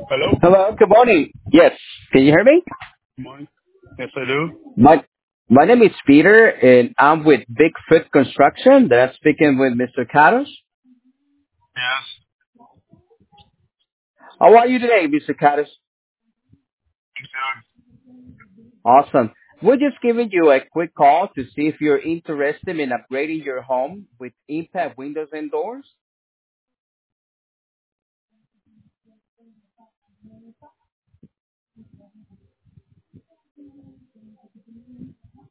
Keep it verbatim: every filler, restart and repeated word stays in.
Hello? Hello, good morning. Yes, can you hear me? Good morning. Yes, I do. My my name is Peter, and I'm with Bigfoot Construction. That I'm speaking with mister Carlos. Yes. How are you today, mister Carlos? Good. Awesome. We're just giving you a quick call to see if you're interested in upgrading your home with Impact Windows and Doors.